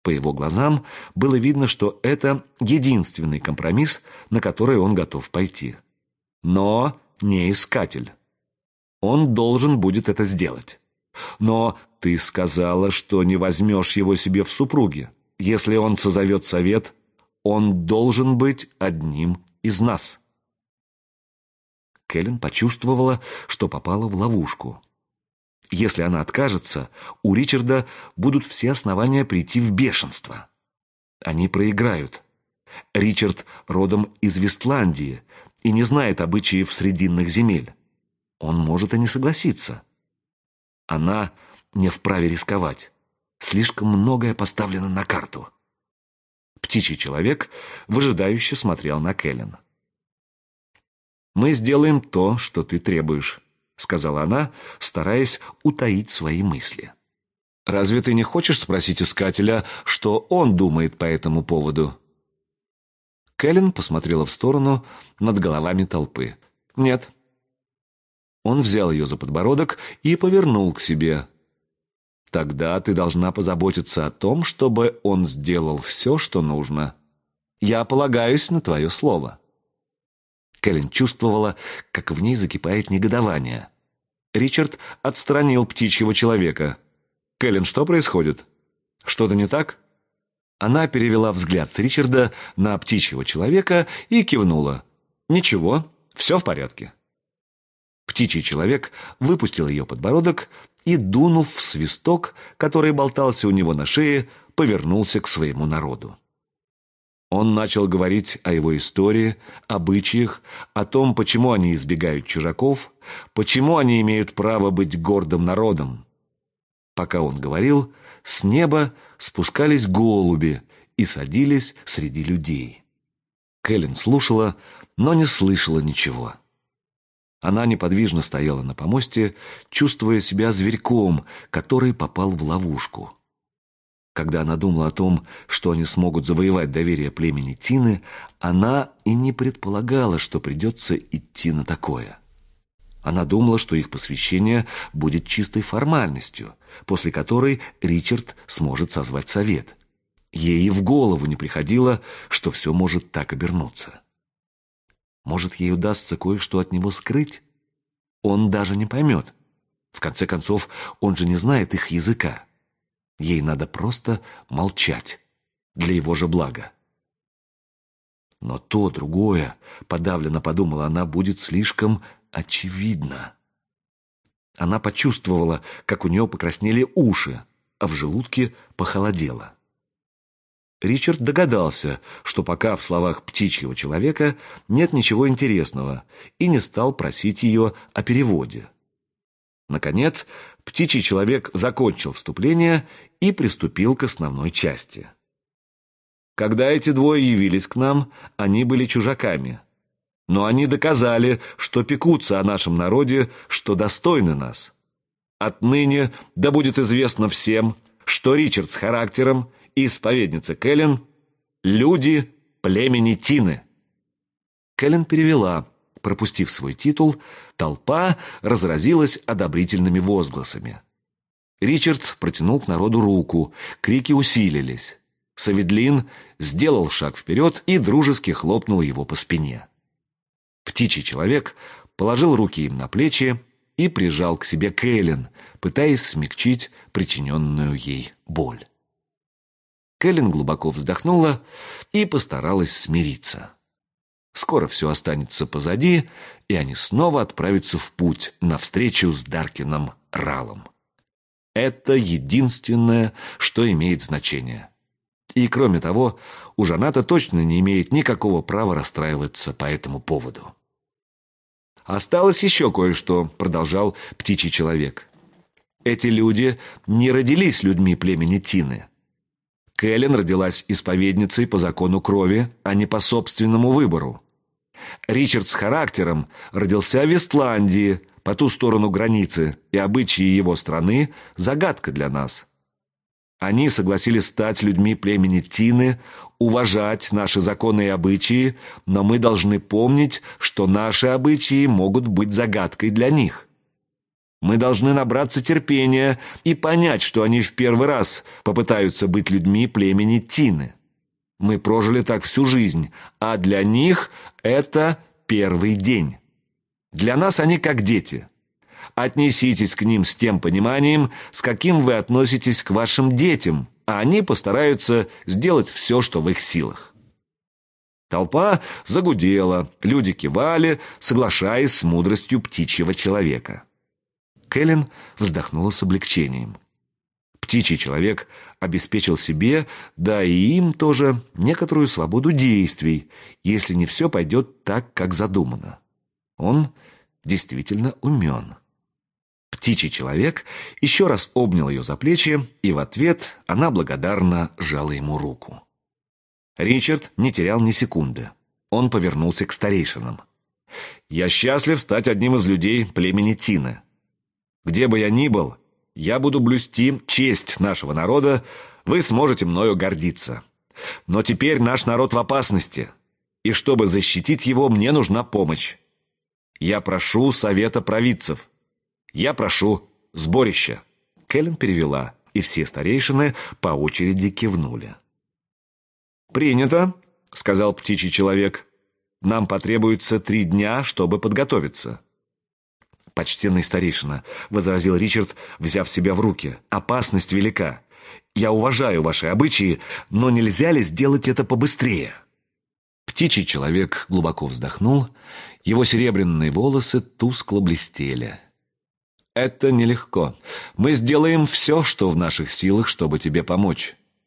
По его глазам было видно, что это единственный компромисс, на который он готов пойти. Но не искатель. Он должен будет это сделать. Но ты сказала, что не возьмешь его себе в супруги. Если он созовет совет, он должен быть одним из нас. Кэлен почувствовала, что попала в ловушку. Если она откажется, у Ричарда будут все основания прийти в бешенство. Они проиграют. Ричард родом из Вестландии и не знает обычаев срединных земель. Он может и не согласиться. Она не вправе рисковать. Слишком многое поставлено на карту. Птичий человек выжидающе смотрел на Кэлен. «Мы сделаем то, что ты требуешь», — сказала она, стараясь утаить свои мысли. «Разве ты не хочешь спросить искателя, что он думает по этому поводу?» Кэлен посмотрела в сторону над головами толпы. «Нет». Он взял ее за подбородок и повернул к себе. «Тогда ты должна позаботиться о том, чтобы он сделал все, что нужно. Я полагаюсь на твое слово». Кэлен чувствовала, как в ней закипает негодование. Ричард отстранил птичьего человека. «Кэлен, что происходит? Что-то не так?» Она перевела взгляд с Ричарда на птичьего человека и кивнула. «Ничего, все в порядке». Птичий человек выпустил ее подбородок и, дунув в свисток, который болтался у него на шее, повернулся к своему народу. Он начал говорить о его истории, обычаях, о том, почему они избегают чужаков, почему они имеют право быть гордым народом. Пока он говорил, с неба спускались голуби и садились среди людей. Кэлен слушала, но не слышала ничего. Она неподвижно стояла на помосте, чувствуя себя зверьком, который попал в ловушку. Когда она думала о том, что они смогут завоевать доверие племени Тины, она и не предполагала, что придется идти на такое. Она думала, что их посвящение будет чистой формальностью, после которой Ричард сможет созвать совет. Ей и в голову не приходило, что все может так обернуться. Может, ей удастся кое-что от него скрыть? Он даже не поймет. В конце концов, он же не знает их языка. Ей надо просто молчать, для его же блага. Но то, другое, подавленно подумала она, будет слишком очевидно. Она почувствовала, как у нее покраснели уши, а в желудке похолодело. Ричард догадался, что пока в словах птичьего человека нет ничего интересного, и не стал просить ее о переводе. Наконец, птичий человек закончил вступление и приступил к основной части. Когда эти двое явились к нам, они были чужаками. Но они доказали, что пекутся о нашем народе, что достойны нас. Отныне да будет известно всем, что Ричард с характером и исповедница Кэлен – люди племени Тины. Кэлен перевела. Пропустив свой титул, толпа разразилась одобрительными возгласами. Ричард протянул к народу руку, крики усилились. Саведлин сделал шаг вперед и дружески хлопнул его по спине. Птичий человек положил руки им на плечи и прижал к себе Кэлен, пытаясь смягчить причиненную ей боль. Кэлен глубоко вздохнула и постаралась смириться. Скоро все останется позади, и они снова отправятся в путь навстречу с Даркином Ралом. Это единственное, что имеет значение. И, кроме того, у Жоната точно не имеет никакого права расстраиваться по этому поводу. «Осталось еще кое-что», — продолжал птичий человек. «Эти люди не родились людьми племени Тины. Кэлен родилась исповедницей по закону крови, а не по собственному выбору. Ричард с характером родился в Вестландии, по ту сторону границы, и обычаи его страны – загадка для нас. Они согласились стать людьми племени Тины, уважать наши законы и обычаи, но мы должны помнить, что наши обычаи могут быть загадкой для них. Мы должны набраться терпения и понять, что они в первый раз попытаются быть людьми племени Тины. Мы прожили так всю жизнь, а для них это первый день. Для нас они как дети. Отнеситесь к ним с тем пониманием, с каким вы относитесь к вашим детям, а они постараются сделать все, что в их силах. Толпа загудела, люди кивали, соглашаясь с мудростью птичьего человека. Кэлен вздохнула с облегчением. Птичий человек обеспечил себе, да и им тоже, некоторую свободу действий, если не все пойдет так, как задумано. Он действительно умен. Птичий человек еще раз обнял ее за плечи, и в ответ она благодарно сжала ему руку. Ричард не терял ни секунды. Он повернулся к старейшинам. «Я счастлив стать одним из людей племени Тины. Где бы я ни был, я буду блюсти честь нашего народа, вы сможете мною гордиться. Но теперь наш народ в опасности, и чтобы защитить его, мне нужна помощь. Я прошу совета провидцев. Я прошу сборища». Кэлен перевела, и все старейшины по очереди кивнули. «Принято», — сказал птичий человек. «Нам потребуется 3 дня, чтобы подготовиться». «Почтенный старейшина», — возразил Ричард, взяв себя в руки, — «опасность велика. Я уважаю ваши обычаи, но нельзя ли сделать это побыстрее?» Птичий человек глубоко вздохнул, его серебряные волосы тускло блестели. «Это нелегко. Мы сделаем все, что в наших силах, чтобы тебе помочь.